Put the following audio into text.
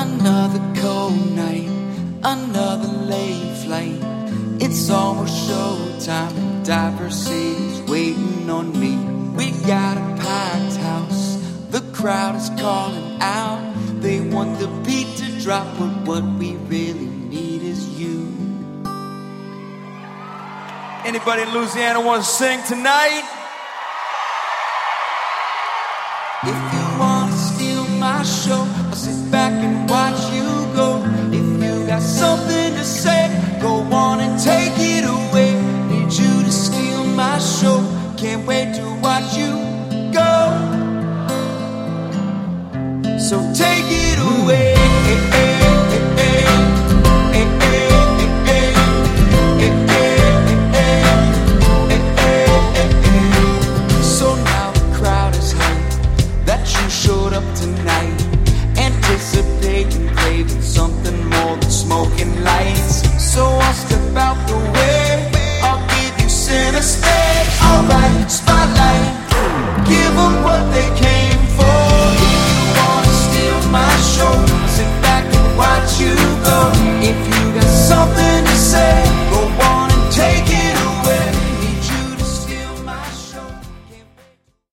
Another cold night, another late flight. It's almost showtime and Diversity's waiting on me. We got a packed house, the crowd is calling out. They want the beat to drop, but what we really need is you. Anybody in Louisiana want to sing tonight? If you want to steal my show, I'll sit back and